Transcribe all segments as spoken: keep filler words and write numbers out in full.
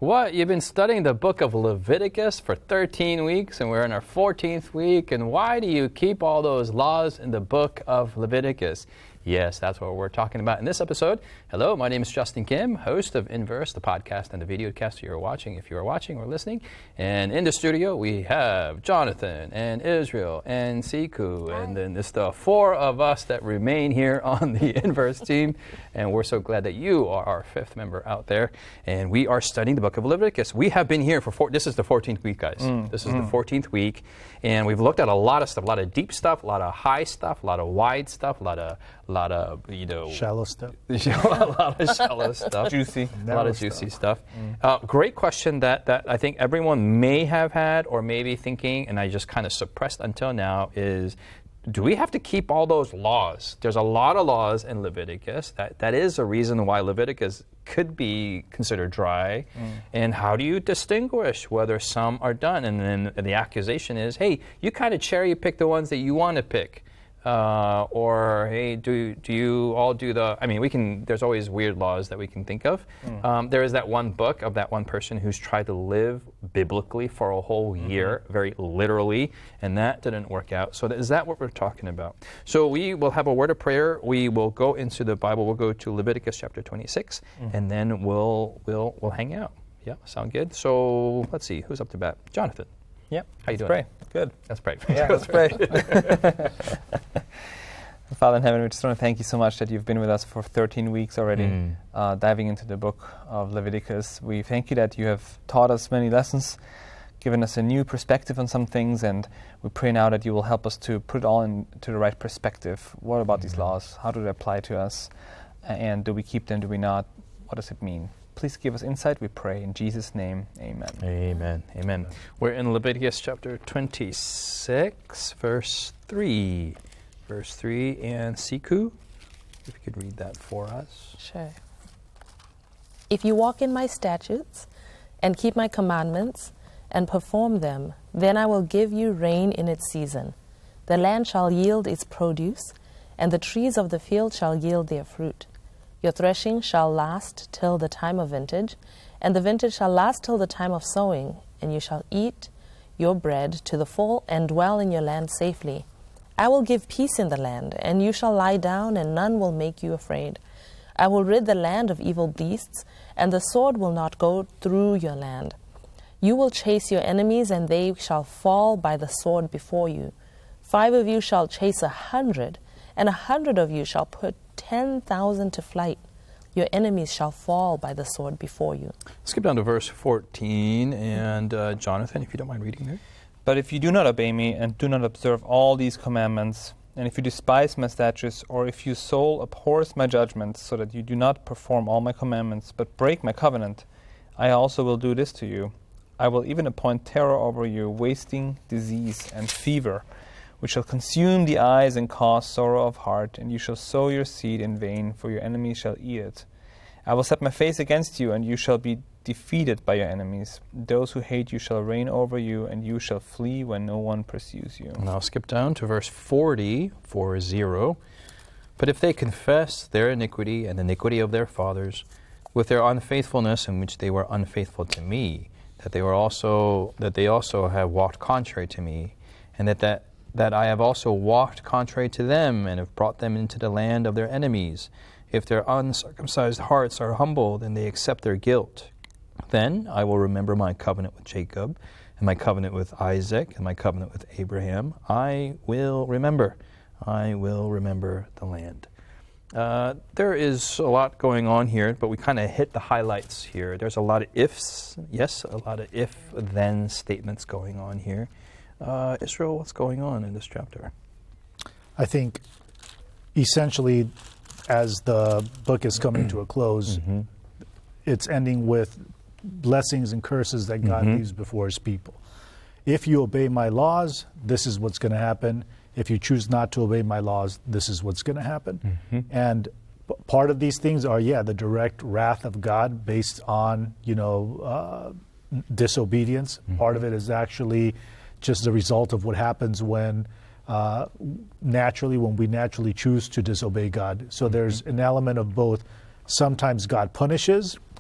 What? You've been studying the book of Leviticus for thirteen weeks, and we're in our fourteenth week, and why do you keep all those laws in the book of Leviticus? Yes, that's what we're talking about in this episode. Hello, my name is Justin Kim, host of Inverse, the podcast and the videocast you're watching if you're watching or listening. And in the studio, we have Jonathan and Israel and Siku. Hi. And then it's the four of us that remain here on the Inverse team. And we're so glad that you are our fifth member out there. And we are studying the book of Leviticus. We have been here for, four, this is the fourteenth week, guys. Mm, this is mm. the fourteenth week. And we've looked at a lot of stuff, a lot of deep stuff, a lot of high stuff, a lot of wide stuff, a lot of A lot of, you know... Shallow stuff. a lot of shallow stuff. Juicy. A lot of juicy stuff. stuff. Mm. Uh, great question that, that I think everyone may have had or may be thinking, and I just kind of suppressed until now, is do we have to keep all those laws? There's a lot of laws in Leviticus. That That is a reason why Leviticus could be considered dry. Mm. And how do you distinguish whether some are done? And then the accusation is, hey, you kind of cherry pick the ones that you want to pick. Uh, or hey, do do you all do the? I mean, we can. There's always weird laws that we can think of. Mm. Um, there is that one book of that one person who's tried to live biblically for a whole mm-hmm. year, very literally, and that didn't work out. So is that what we're talking about? So we will have a word of prayer. We will go into the Bible. We'll go to Leviticus chapter twenty-six, mm-hmm. and then we'll we'll we'll hang out. Yeah, sound good. So let's see, who's up to bat? Jonathan. Yep. How you doing? Pray. Good. Let's pray. Yeah, let's pray. Father in heaven, we just want to thank you so much that you've been with us for thirteen weeks already, mm. uh, diving into the book of Leviticus. We thank you that you have taught us many lessons, given us a new perspective on some things, and we pray now that you will help us to put it all into the right perspective. What about mm. these laws? How do they apply to us? And do we keep them? Do we not? What does it mean? Please give us insight, we pray. In Jesus' name, amen. Amen. Amen. We're in Leviticus chapter twenty-six, verse three. Verse three, and Siku, if you could read that for us. Sure. If you walk in my statutes and keep my commandments and perform them, then I will give you rain in its season. The land shall yield its produce, and the trees of the field shall yield their fruit. Your threshing shall last till the time of vintage, and the vintage shall last till the time of sowing, and you shall eat your bread to the full and dwell in your land safely. I will give peace in the land, and you shall lie down, and none will make you afraid. I will rid the land of evil beasts, and the sword will not go through your land. You will chase your enemies, and they shall fall by the sword before you. Five of you shall chase a hundred, and a hundred of you shall put ten thousand to flight. Your enemies shall fall by the sword before you. Skip down to verse fourteen, and uh, Jonathan, if you don't mind reading there. But if you do not obey me and do not observe all these commandments, and if you despise my statutes, or if your soul abhors my judgments, so that you do not perform all my commandments, but break my covenant, I also will do this to you. I will even appoint terror over you, wasting, disease, and fever, which shall consume the eyes and cause sorrow of heart, and you shall sow your seed in vain, for your enemies shall eat it. I will set my face against you, and you shall be defeated by your enemies. Those who hate you shall reign over you, and you shall flee when no one pursues you. Now skip down to verse forty, four zero. But if they confess their iniquity and the iniquity of their fathers, with their unfaithfulness in which they were unfaithful to me, that they were also that they also have walked contrary to me, and that that that I have also walked contrary to them, and have brought them into the land of their enemies. If their uncircumcised hearts are humbled, and they accept their guilt, then I will remember my covenant with Jacob, and my covenant with Isaac, and my covenant with Abraham. I will remember. I will remember the land. Uh, there is a lot going on here, but we kind of hit the highlights here. There's a lot of ifs, yes, a lot of if-then statements going on here. Uh, Israel, what's going on in this chapter? I think essentially, as the book is coming to a close, mm-hmm. it's ending with blessings and curses that God mm-hmm. leaves before his people. If you obey my laws, this is what's going to happen. If you choose not to obey my laws, this is what's going to happen. Mm-hmm. And p- part of these things are, yeah, the direct wrath of God based on, you know, uh, disobedience. Mm-hmm. Part of it is actually just the result of what happens when uh, naturally, when we naturally choose to disobey God. So mm-hmm. there's an element of both. Sometimes God punishes,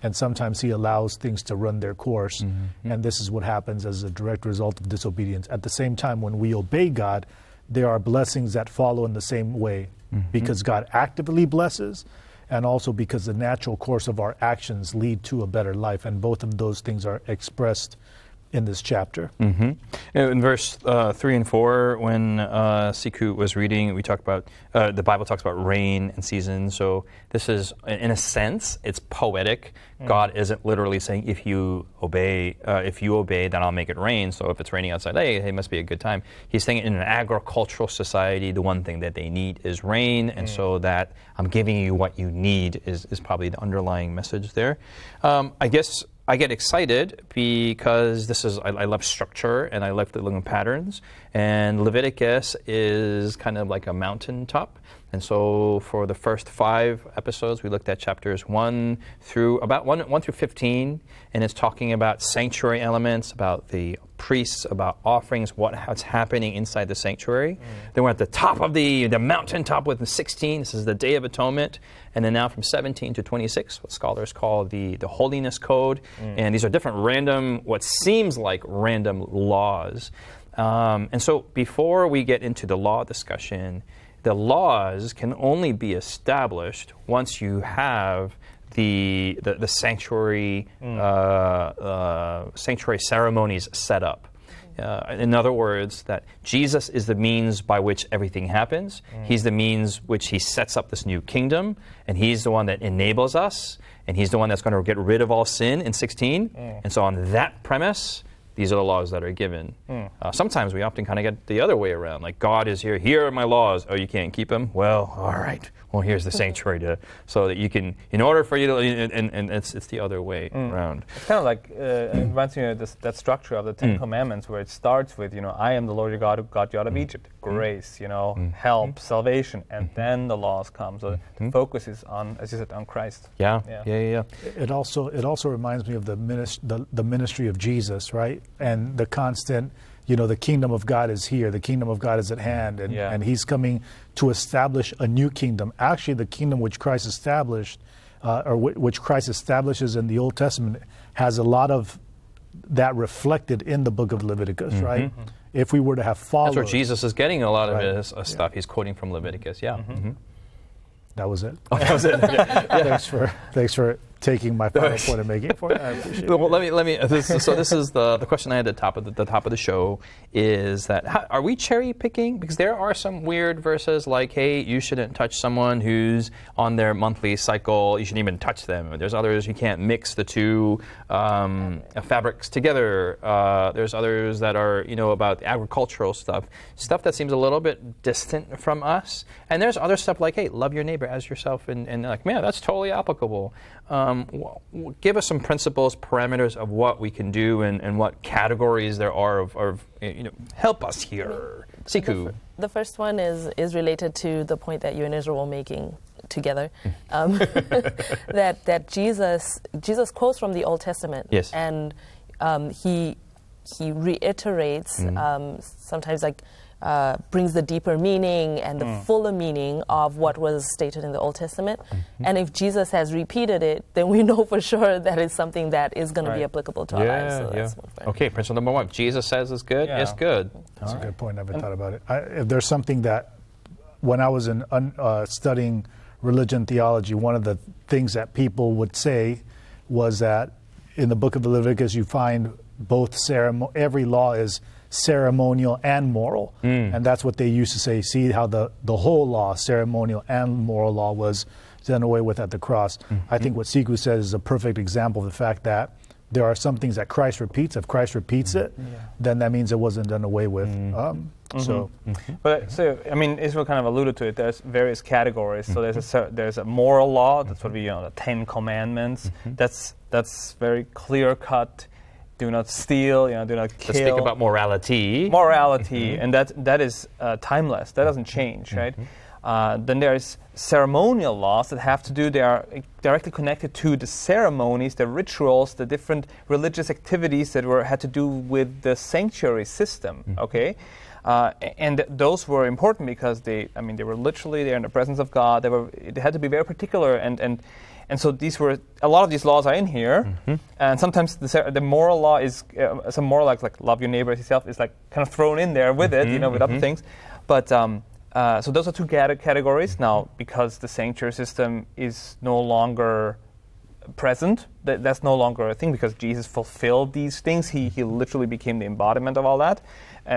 and sometimes he allows things to run their course, mm-hmm. and this is what happens as a direct result of disobedience. At the same time, when we obey God, there are blessings that follow in the same way, mm-hmm. because God actively blesses, and also because the natural course of our actions lead to a better life, and both of those things are expressed in this chapter. Mm-hmm. In verse uh, three and four, when uh, Siku was reading, we talked about, uh, the Bible talks about rain and seasons. So this is, in a sense, it's poetic. Mm. God isn't literally saying, if you obey, uh, if you obey, then I'll make it rain. So if it's raining outside, hey, it must be a good time. He's saying in an agricultural society, the one thing that they need is rain. And mm. so that I'm giving you what you need is, is probably the underlying message there. Um, I guess I get excited because this is, I, I love structure and I love the living patterns. And Leviticus is kind of like a mountaintop. And so for the first five episodes, we looked at chapters one through about one, one through fifteen. And it's talking about sanctuary elements, about the priests, about offerings, what, what's happening inside the sanctuary. Mm. Then we're at the top of the, the mountaintop with the sixteen. This is the Day of Atonement. And then now from seventeen to twenty-six, what scholars call the, the Holiness Code. Mm. And these are different random, what seems like random laws. Um, and so before we get into the law discussion, the laws can only be established once you have the the, the sanctuary mm. uh, uh, sanctuary ceremonies set up. Uh, in other words, that Jesus is the means by which everything happens. Mm. He's the means which he sets up this new kingdom, and he's the one that enables us, and he's the one that's going to get rid of all sin in sixteen. Mm. And so on that premise, these are the laws that are given. Mm. Uh, sometimes we often kind of get the other way around. Like, God is here. Here are my laws. Oh, you can't keep them? Well, all right. Well, here's the sanctuary to, so that you can, in order for you to, and, and, and it's it's the other way mm. around. It's kind of like, uh, it reminds me of this, that structure of the Ten mm. Commandments, where it starts with, you know, I am the Lord your God who got you out of mm. Egypt. Grace, you know, mm. help, mm. salvation, and mm. then the laws come. So mm. the focus is on, as you said, on Christ. Yeah, yeah, yeah. yeah, yeah. It also it also reminds me of the, minis- the the ministry of Jesus, right? And the constant, you know, the kingdom of God is here. The kingdom of God is at hand, and, yeah. and he's coming to establish a new kingdom. Actually, the kingdom which Christ established, uh, or w- which Christ establishes in the Old Testament, has a lot of that reflected in the book of Leviticus, mm-hmm. right? Mm-hmm. If we were to have followed... That's where Jesus is getting a lot of right. his uh, stuff. Yeah. He's quoting from Leviticus, yeah. Mm-hmm. Mm-hmm. That was it. Oh, that was it. yeah. Yeah. Thanks for thanks for taking my final point and making it for you. I appreciate well, it. let me let me. This, so this is the the question I had at the top of the, the top of the show is that how, are we cherry picking? Because there are some weird verses like, hey, you shouldn't touch someone who's on their monthly cycle. You shouldn't even touch them. There's others you can't mix the two um, fabrics together. Uh, there's others that are you know about agricultural stuff, stuff that seems a little bit distant from us. And there's other stuff like, hey, love your neighbor as yourself, and, and like, man, that's totally applicable. Um, w- w- give us some principles, parameters of what we can do, and, and what categories there are of, of you know, help us here. Siku. The, f- the first one is is related to the point that you and Israel were making together, um, that that Jesus Jesus quotes from the Old Testament, yes. and um, he he reiterates mm-hmm. um, sometimes like. Uh, brings the deeper meaning and the mm. fuller meaning of what was stated in the Old Testament. Mm-hmm. And if Jesus has repeated it, then we know for sure that it's something that is going right. to be applicable to yeah, our lives. So yeah. that's one fair. Okay, principle number one. Jesus says it's good, yeah. it's good. That's All a right. good point. I never thought about it. I, if there's something that, when I was in un, uh, studying religion theology, one of the things that people would say was that in the book of Leviticus you find both ceremon- every law is ceremonial and moral. Mm. And that's what they used to say. See how the, the whole law, ceremonial and moral law, was done away with at the cross. Mm-hmm. I think what Siku says is a perfect example of the fact that there are some things that Christ repeats. If Christ repeats it, yeah. then that means it wasn't done away with. Mm-hmm. Um, mm-hmm. So, mm-hmm. but so I mean, Israel kind of alluded to it. There's various categories. So there's a there's a moral law. That's what we you know the Ten Commandments. Mm-hmm. That's that's very clear cut. Do not steal, you know, do not kill. Let's think about morality. Morality, mm-hmm. and that that is uh, timeless. That doesn't change, mm-hmm. right? Uh, then there's ceremonial laws that have to do, they are directly connected to the ceremonies, the rituals, the different religious activities that were had to do with the sanctuary system, mm-hmm. okay? Uh, and th- those were important because they, I mean, they were literally there in the presence of God. They were, they had to be very particular, and and, and so these were a lot of these laws are in here, mm-hmm. and sometimes the, the moral law is uh, some moral like like love your neighbor as yourself is like kind of thrown in there with mm-hmm. it, you know, with mm-hmm. other things, but. Um, Uh, so those are two cat- categories. Now, because the sanctuary system is no longer present, that, that's no longer a thing because Jesus fulfilled these things. He, he literally became the embodiment of all that. Uh,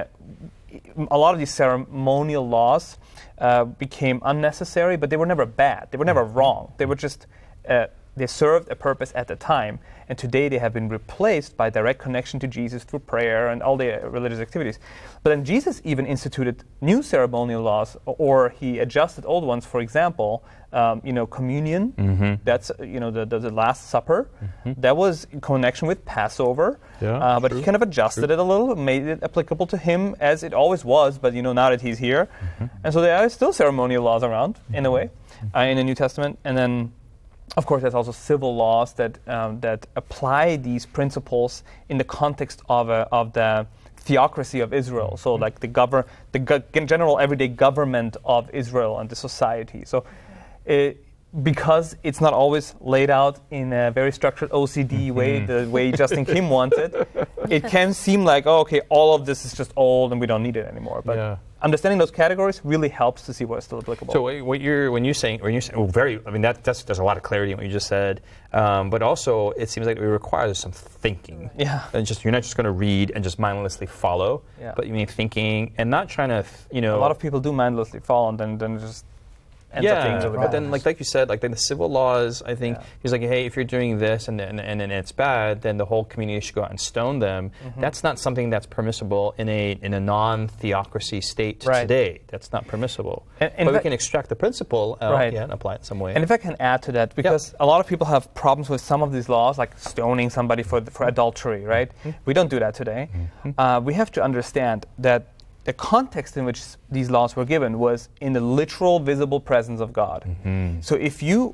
a lot of these ceremonial laws uh, became unnecessary, but they were never bad. They were never wrong. They were just, uh, they served a purpose at the time. And today they have been replaced by direct connection to Jesus through prayer and all the uh, religious activities. But then Jesus even instituted new ceremonial laws, or he adjusted old ones. For example, um, you know, communion. Mm-hmm. That's uh, you know the, the the Last Supper. Mm-hmm. That was in connection with Passover. Yeah, uh, but true. He kind of adjusted true. it a little, made it applicable to him as it always was. But you know, now that he's here, mm-hmm. and so there are still ceremonial laws around mm-hmm. in a way uh, in the New Testament, and then. Of course, there's also civil laws that um, that apply these principles in the context of a, of the theocracy of Israel. So, mm-hmm. like the govern the go- general everyday government of Israel and the society. So, it, because it's not always laid out in a very structured O C D mm-hmm. way, the way Justin Kim wants it, it can seem like, oh, okay, all of this is just old and we don't need it anymore. But yeah. understanding those categories really helps to see what's still applicable. So what you're when you're saying, when you're saying, well, very, I mean, that, that's there's a lot of clarity in what you just said, um, but also it seems like it requires some thinking. Yeah. And just you're not just going to read and just mindlessly follow, yeah. but you mean thinking and not trying to, you know. A lot of people do mindlessly follow and then then just. Yeah, really but then, like like you said, like then the civil laws, I think, yeah. he's like, hey, if you're doing this and and, and and it's bad, then the whole community should go out and stone them. Mm-hmm. That's not something that's permissible in a in a non-theocracy state right. today. That's not permissible. And, and but we can extract the principle out right. yeah, and apply it in some way. And if I can add to that, because yep. a lot of people have problems with some of these laws, like stoning somebody for for adultery, right? Mm-hmm. We don't do that today. Mm-hmm. Uh, we have to understand that the context in which these laws were given was in the literal, visible presence of God. Mm-hmm. So if you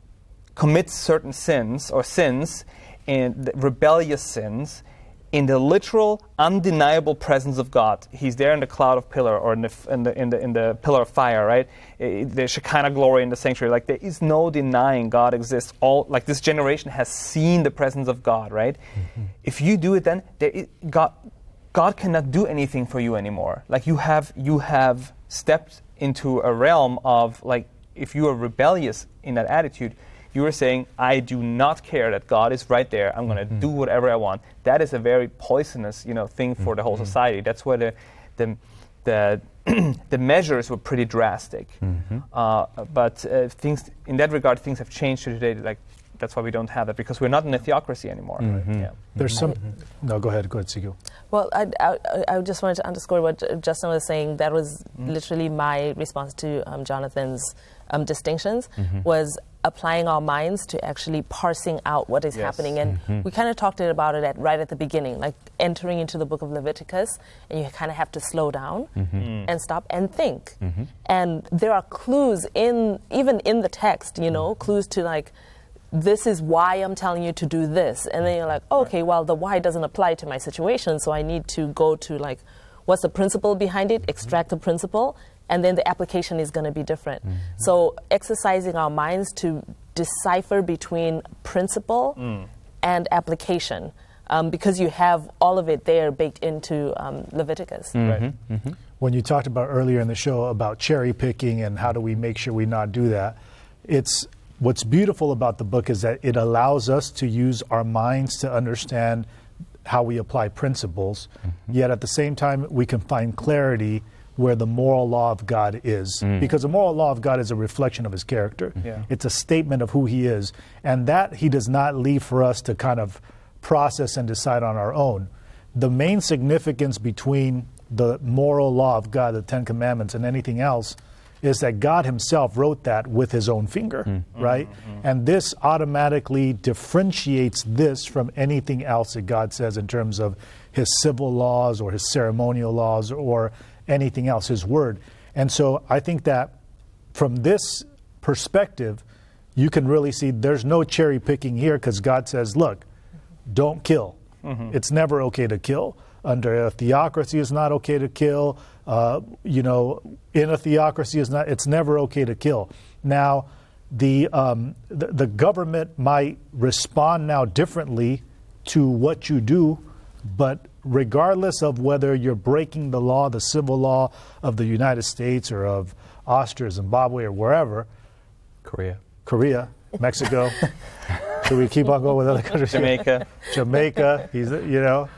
commit certain sins or sins, and rebellious sins, in the literal, undeniable presence of God, He's there in the cloud of pillar or in the in the in the, in the pillar of fire, right? It, the Shekinah glory in the sanctuary. Like there is no denying God exists. All like this generation has seen the presence of God, right? Mm-hmm. If you do it, then there is, God. God cannot do anything for you anymore. Like you have you have stepped into a realm of like if you are rebellious in that attitude, you are saying, I do not care that God is right there. I'm going to mm-hmm. do whatever I want. That is a very poisonous, you know, thing for mm-hmm. the whole society. That's where the the the, the measures were pretty drastic. Mm-hmm. Uh, but uh, things in that regard, things have changed to today. Like that's why we don't have that, because we're not in a theocracy anymore. Mm-hmm. Right? Yeah. There's some. Mm-hmm. No, go ahead. Go ahead, Sigil. Well, I, I, I just wanted to underscore what Justin was saying. That was mm-hmm. literally my response to um, Jonathan's um, distinctions, mm-hmm. was applying our minds to actually parsing out what is yes. happening. And mm-hmm. we kind of talked about it at, right at the beginning, like entering into the book of Leviticus, and you kind of have to slow down mm-hmm. and stop and think. Mm-hmm. And there are clues in, even in the text, you know, mm-hmm. clues to like, this is why I'm telling you to do this. And then you're like, oh, okay, well, the why doesn't apply to my situation, so I need to go to like, what's the principle behind it, extract the principle, and then the application is going to be different. Mm-hmm. So exercising our minds to decipher between principle mm. and application, um, because you have all of it there baked into um, Leviticus. Mm-hmm. Right. Mm-hmm. When you talked about earlier in the show about cherry picking and how do we make sure we not do that, it's what's beautiful about the book is that it allows us to use our minds to understand how we apply principles, mm-hmm. yet at the same time we can find clarity where the moral law of God is. Mm. Because the moral law of God is a reflection of His character. Yeah. It's a statement of who He is. And that He does not leave for us to kind of process and decide on our own. The main significance between the moral law of God, the Ten Commandments, and anything else is that God Himself wrote that with His own finger, mm. right? Mm-hmm. And this automatically differentiates this from anything else that God says in terms of His civil laws or His ceremonial laws or anything else, His word. And so I think that from this perspective, you can really see there's no cherry picking here, because God says, look, don't kill. Mm-hmm. It's never okay to kill. under a theocracy it's not okay to kill. Uh, you know, in a theocracy it's not. It's never okay to kill. Now, the, um, the the government might respond now differently to what you do, but regardless of whether you're breaking the law, the civil law of the United States or of Austria, Zimbabwe, or wherever, Korea, Korea, Mexico. Should we keep on going with other countries? Jamaica. Jamaica. He's, you know,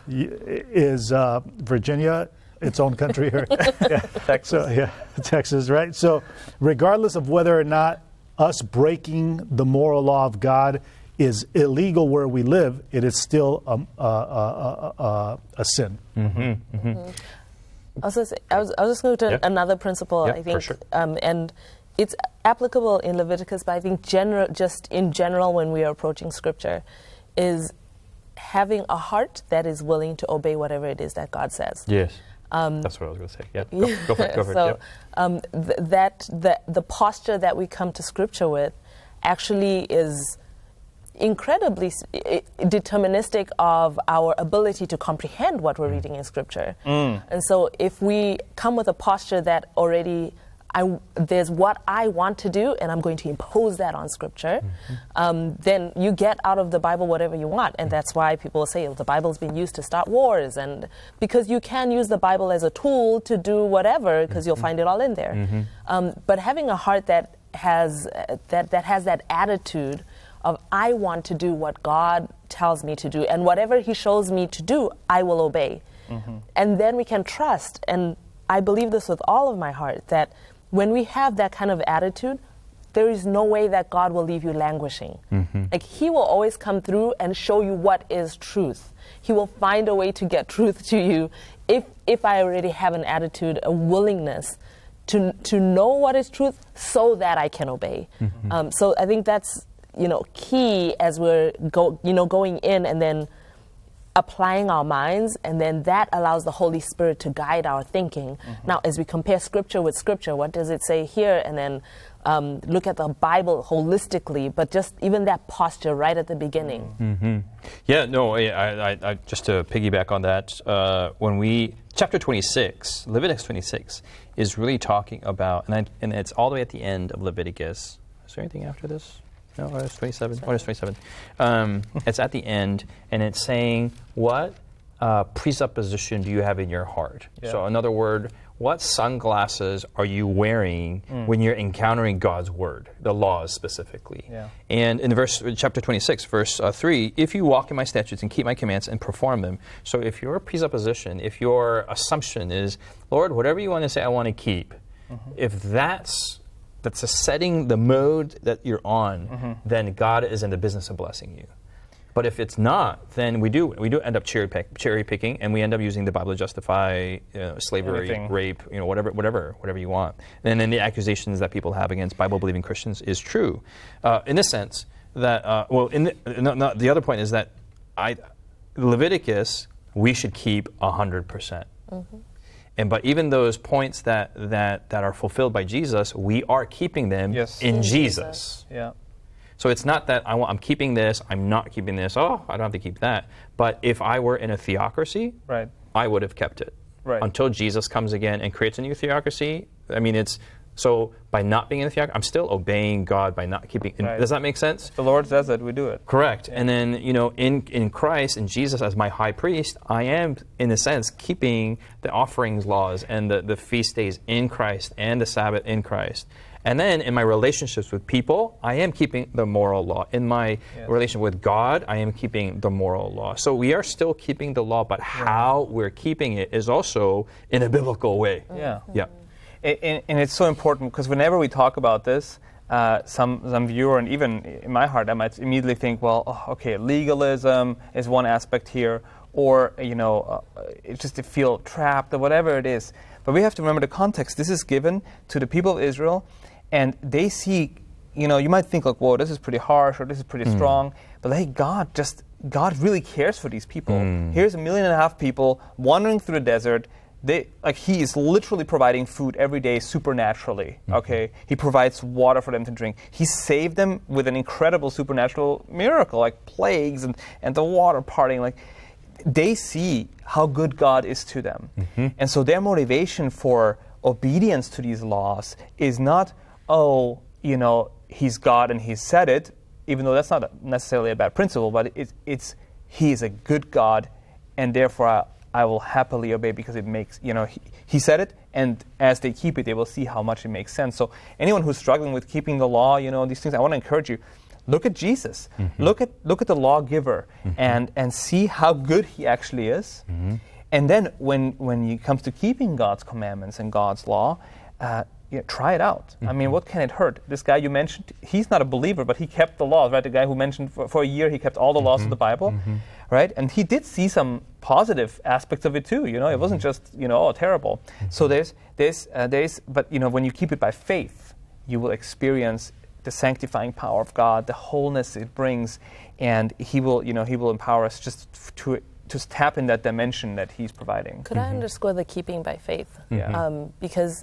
is uh, Virginia its own country? Or, yeah. Texas. So, yeah, Texas, right? So, regardless of whether or not us breaking the moral law of God is illegal where we live, it is still a, a, a, a, a sin. Mm-hmm, mm-hmm. Mm-hmm. Also, I was, I was just going to yeah. another principle, yeah, I think, for sure. um, and it's applicable in Leviticus, but I think general, just in general when we are approaching Scripture, is having a heart that is willing to obey whatever it is that God says. Yes. Um, That's what I was going to say. Yeah, go, go for it. Go for so, it. Yep. um, th- that the the posture that we come to Scripture with actually is incredibly s- deterministic of our ability to comprehend what we're reading in Scripture. Mm. And so, if we come with a posture that already I, there's what I want to do, and I'm going to impose that on Scripture, mm-hmm. um, then you get out of the Bible whatever you want. And that's why people say oh, the Bible's been used to start wars, and because you can use the Bible as a tool to do whatever, because mm-hmm. you'll find it all in there. Mm-hmm. Um, but having a heart that has uh, that that has that attitude of I want to do what God tells me to do, and whatever He shows me to do, I will obey. Mm-hmm. And then we can trust, and I believe this with all of my heart, that when we have that kind of attitude, there is no way that God will leave you languishing. Mm-hmm. Like, He will always come through and show you what is truth. He will find a way to get truth to you if if I already have an attitude, a willingness to to know what is truth so that I can obey. Mm-hmm. Um, so I think that's, you know, key as we're go, you know, going in and then applying our minds, and then that allows the Holy Spirit to guide our thinking. Mm-hmm. Now, as we compare Scripture with Scripture, what does it say here? And then um, look at the Bible holistically, but just even that posture right at the beginning. Mm-hmm. Yeah, no, I, I, I, just to piggyback on that, uh, when we, chapter twenty-six, Leviticus twenty-six, is really talking about, and, I, and it's all the way at the end of Leviticus. Is there anything after this? No, oh, it's twenty-seven. Oh, it's twenty-seven. Um, it's at the end, and it's saying, what uh, presupposition do you have in your heart? Yeah. So, in other words, what sunglasses are you wearing mm. when you're encountering God's word, the laws specifically? Yeah. And in verse chapter twenty-six, verse uh, three, if you walk in my statutes and keep my commands and perform them. So, if your presupposition, if your assumption is, Lord, whatever you want to say, I want to keep. Mm-hmm. If that's that's a setting, the mode that you're on, mm-hmm. then God is in the business of blessing you. But if it's not, then we do we do end up cherry, pick, cherry picking, and we end up using the Bible to justify you know, slavery, Anything. rape, you know, whatever, whatever, whatever you want. And then the accusations that people have against Bible-believing Christians is true, uh, in the sense that uh, well, in the, no, no, the other point is that I Leviticus we should keep a hundred percent. And but even those points that, that, that are fulfilled by Jesus, we are keeping them yes. in in Jesus. Jesus. Yeah. So it's not that I want, I'm keeping this, I'm not keeping this, oh, I don't have to keep that. But if I were in a theocracy, right. I would have kept it. Right. Until Jesus comes again and creates a new theocracy. I mean, it's, so by not being in the theocracy, I'm still obeying God by not keeping, Right. does that make sense? The Lord says it, we do it. Correct. Yeah. And then, you know, in, in Christ, in Jesus as my high priest, I am, in a sense, keeping the offerings laws and the, the feast days in Christ and the Sabbath in Christ. And then in my relationships with people, I am keeping the moral law. In my yes. relation with God, I am keeping the moral law. So we are still keeping the law, but how yeah. we're keeping it is also in a biblical way. Yeah. Yeah. And, and it's so important because whenever we talk about this, uh, some some viewer, and even in my heart, I might immediately think, well, oh, okay, legalism is one aspect here, or you know, uh, it's just to feel trapped or whatever it is. But we have to remember the context. This is given to the people of Israel, and they see, you know, you might think like, whoa, this is pretty harsh or this is pretty mm. strong, but hey, God just God really cares for these people. Mm. Here's a million and a half people wandering through the desert. They like he is literally providing food every day supernaturally. Mm-hmm. Okay, he provides water for them to drink. He saved them with an incredible supernatural miracle, like plagues and, and the water parting. Like they see how good God is to them. Mm-hmm. And so their motivation for obedience to these laws is not, oh, you know, he's God and he said it, even though that's not necessarily a bad principle, but it, it's he is a good God, and therefore I, I will happily obey because it makes, you know, he, he said it, and as they keep it, they will see how much it makes sense. So anyone who's struggling with keeping the law, you know, these things, I want to encourage you, look at Jesus. Mm-hmm. Look at look at the lawgiver mm-hmm. and, and see how good he actually is. Mm-hmm. And then when, when it comes to keeping God's commandments and God's law, uh, yeah, try it out. Mm-hmm. I mean, what can it hurt? This guy you mentioned, he's not a believer, but he kept the laws, right? The guy who mentioned for, for a year, he kept all the mm-hmm. laws of the Bible, mm-hmm. right? And he did see some positive aspects of it too, you know? Mm-hmm. It wasn't just, you know, oh, terrible. Mm-hmm. So there's, there's, uh, there's, but, you know, when you keep it by faith, you will experience the sanctifying power of God, the wholeness it brings, and he will, you know, he will empower us just f- to just tap in that dimension that he's providing. Could mm-hmm. I underscore the keeping by faith? Yeah. Um, because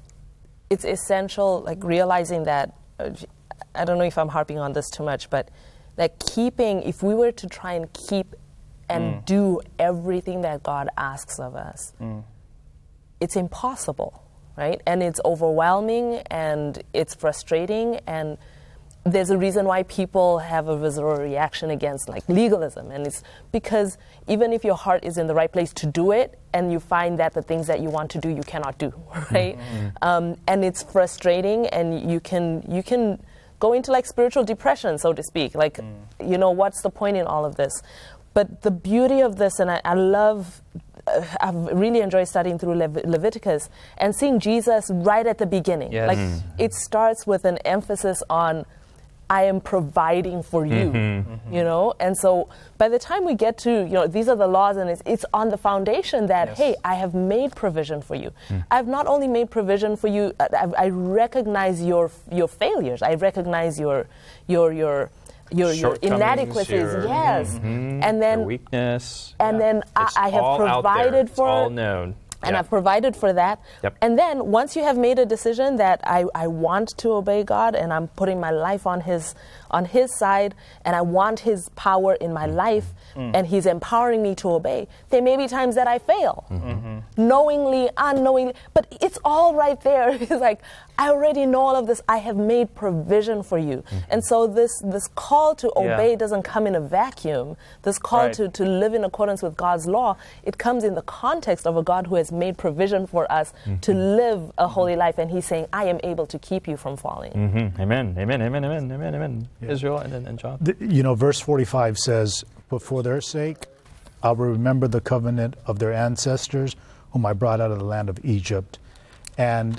it's essential, like realizing that, uh, I don't know if I'm harping on this too much, but that keeping, if we were to try and keep and mm. do everything that God asks of us, mm. it's impossible, right? And it's overwhelming and it's frustrating, and there's a reason why people have a visceral reaction against like legalism, and it's because even if your heart is in the right place to do it, and you find that the things that you want to do you cannot do, right? Mm-hmm. Um, and it's frustrating, and you can you can go into like spiritual depression, so to speak. Like, mm. you know, what's the point in all of this? But the beauty of this, and I, I love, uh, I've really enjoyed studying through Lev- Leviticus and seeing Jesus right at the beginning. Yes. Like, mm. it starts with an emphasis on, I am providing for you, mm-hmm. Mm-hmm. you know? And so by the time we get to, you know, these are the laws, and it's, it's on the foundation that, yes. hey, I have made provision for you. Mm. I've not only made provision for you, I, I recognize your your failures. I recognize your your your your, your inadequacies. Your, yes. Mm-hmm, and then your weakness. And yeah. then I, I have provided it's for all known. And yep. I've provided for that. Yep. And then once you have made a decision that I, I want to obey God, and I'm putting my life on his on his side, and I want his power in my life, mm. and he's empowering me to obey, there may be times that I fail. Mm-hmm. Knowingly, unknowingly, but it's all right there. It's like, I already know all of this. I have made provision for you. Mm-hmm. And so this this call to obey yeah. doesn't come in a vacuum. This call right. to, to live in accordance with God's law, it comes in the context of a God who has made provision for us mm-hmm. to live a holy life. And he's saying, I am able to keep you from falling. Mm-hmm. Amen, amen, amen, amen, amen, amen. Yeah. Israel and, and, and John. The, you know, verse forty-five says, but for their sake, I will remember the covenant of their ancestors, whom I brought out of the land of Egypt. And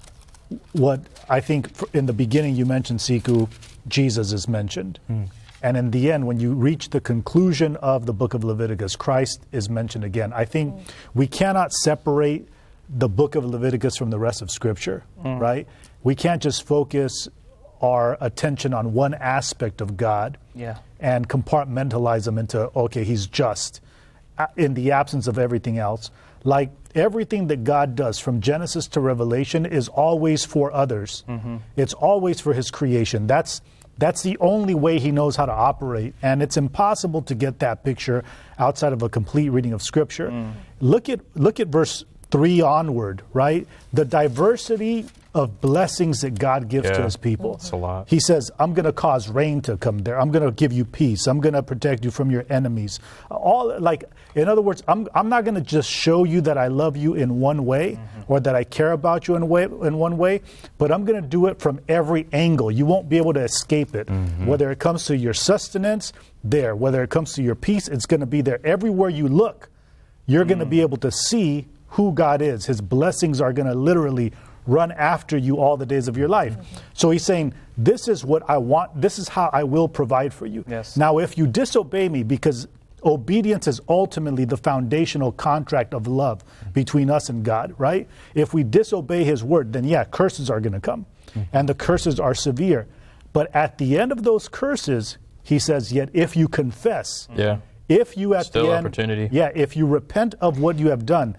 what I think in the beginning you mentioned, Siku, Jesus is mentioned. Mm. And in the end, when you reach the conclusion of the book of Leviticus, Christ is mentioned again. I think mm. we cannot separate the book of Leviticus from the rest of Scripture, mm. right? We can't just focus our attention on one aspect of God yeah. and compartmentalize them into, okay, he's just, in the absence of everything else. Like, everything that God does from Genesis to Revelation is always for others. Mm-hmm. It's always for his creation. That's that's the only way he knows how to operate. And it's impossible to get that picture outside of a complete reading of Scripture. Mm. Look at look at verse three onward, right? The diversity of blessings that God gives yeah, to his people. That's a lot. He says, I'm going to cause rain to come there. I'm going to give you peace. I'm going to protect you from your enemies. All like, in other words, I'm I'm not going to just show you that I love you in one way mm-hmm. or that I care about you in way in one way, but I'm going to do it from every angle. You won't be able to escape it. Mm-hmm. Whether it comes to your sustenance, there. Whether it comes to your peace, it's going to be there. Everywhere you look, you're mm-hmm. going to be able to see who God is. His blessings are going to literally run after you all the days of your life. Mm-hmm. So he's saying, this is what I want, this is how I will provide for you. Yes. Now, if you disobey me, because obedience is ultimately the foundational contract of love mm-hmm. between us and God, right? If we disobey his word, then yeah, curses are going to come. Mm-hmm. And the curses are severe. But at the end of those curses, he says, yet if you confess, yeah. if you at Still the end, opportunity. yeah, if you repent of what you have done,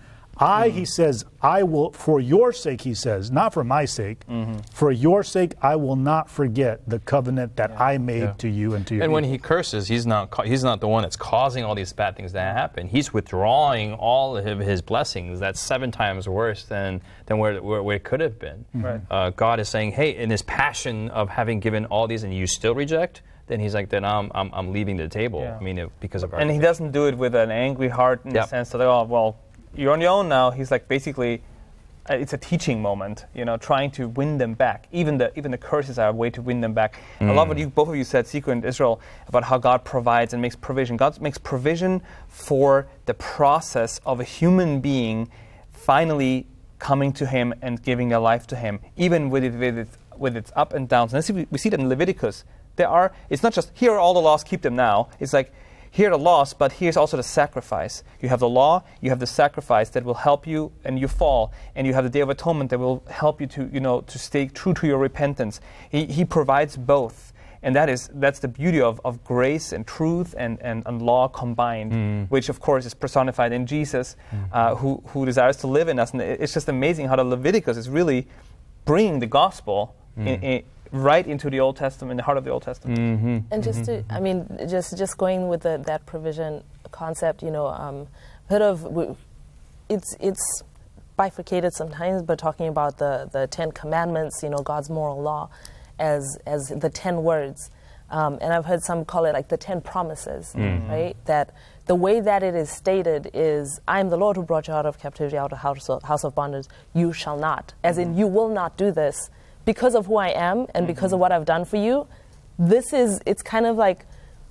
I, he says, I will, for your sake, he says, not for my sake, mm-hmm. for your sake, I will not forget the covenant that yeah. I made yeah. to you and to your And people. when he curses, he's not he's not the one that's causing all these bad things to happen. He's withdrawing all of his blessings. That's seven times worse than, than where, where, where it could have been. Mm-hmm. Right. Uh, God is saying, hey, in his passion of having given all these and you still reject, then he's like, then I'm I'm, I'm leaving the table. Yeah. I mean, it, because of our... And he doesn't do it with an angry heart in yep. the sense that, oh, well, you're on your own now. He's like basically, uh, it's a teaching moment, you know, trying to win them back. Even the even the curses are a way to win them back. Mm. I love what you both of you said, Siku and Israel, about how God provides and makes provision. God makes provision for the process of a human being finally coming to Him and giving their life to Him, even with it with its with its up and downs. And we, we see that in Leviticus. There are. It's not just here are all the laws, keep them now. It's like, here are the laws, but here's also the sacrifice. You have the law, you have the sacrifice that will help you, and you fall, and you have the Day of Atonement that will help you to, you know, to stay true to your repentance. He, he provides both, and that is that's the beauty of, of grace and truth and, and, and law combined, mm. which of course is personified in Jesus, mm. uh, who who desires to live in us. And it's just amazing how the Leviticus is really bringing the gospel mm. in, in, right into the Old Testament, the heart of the Old Testament. Mm-hmm. And just to, I mean, just just going with the, that provision concept, you know, um, bit of it's it's bifurcated sometimes, but talking about the, the Ten Commandments, you know, God's moral law, as as the ten words, um, and I've heard some call it like the ten promises, mm-hmm. right? That the way that it is stated is, I am the Lord who brought you out of captivity, out of house of, house of bondage. You shall not, as mm-hmm. in you will not do this. Because of who I am and mm-hmm. because of what I've done for you, this is, it's kind of like,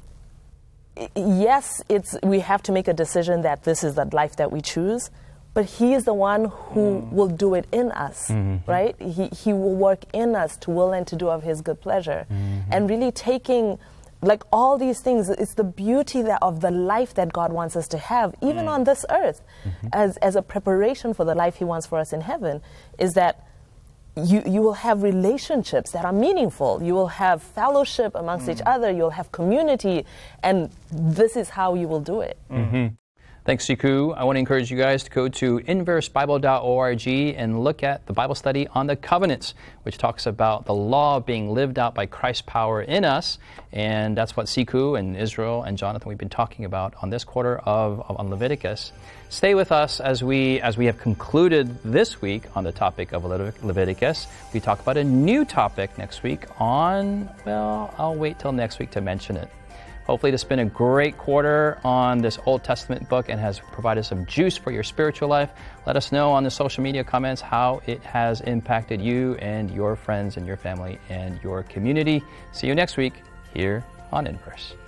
yes, it's we have to make a decision that this is the life that we choose, but He is the one who mm. will do it in us, mm-hmm. right? He He will work in us to will and to do of His good pleasure. Mm-hmm. And really taking, like all these things, it's the beauty that of the life that God wants us to have, even mm. on this earth, mm-hmm. as, as a preparation for the life He wants for us in heaven, is that You you will have relationships that are meaningful. You will have fellowship amongst mm. each other. You'll have community, and this is how you will do it. Mm-hmm. Thanks, Siku. I want to encourage you guys to go to inverse bible dot org and look at the Bible study on the covenants, which talks about the law being lived out by Christ's power in us. And that's what Siku and Israel and Jonathan we've been talking about on this quarter of, of on Leviticus. Stay with us as we as we have concluded this week on the topic of Leviticus. We talk about a new topic next week on, well, I'll wait till next week to mention it. Hopefully this has been a great quarter on this Old Testament book and has provided some juice for your spiritual life. Let us know on the social media comments how it has impacted you and your friends and your family and your community. See you next week here on Inverse.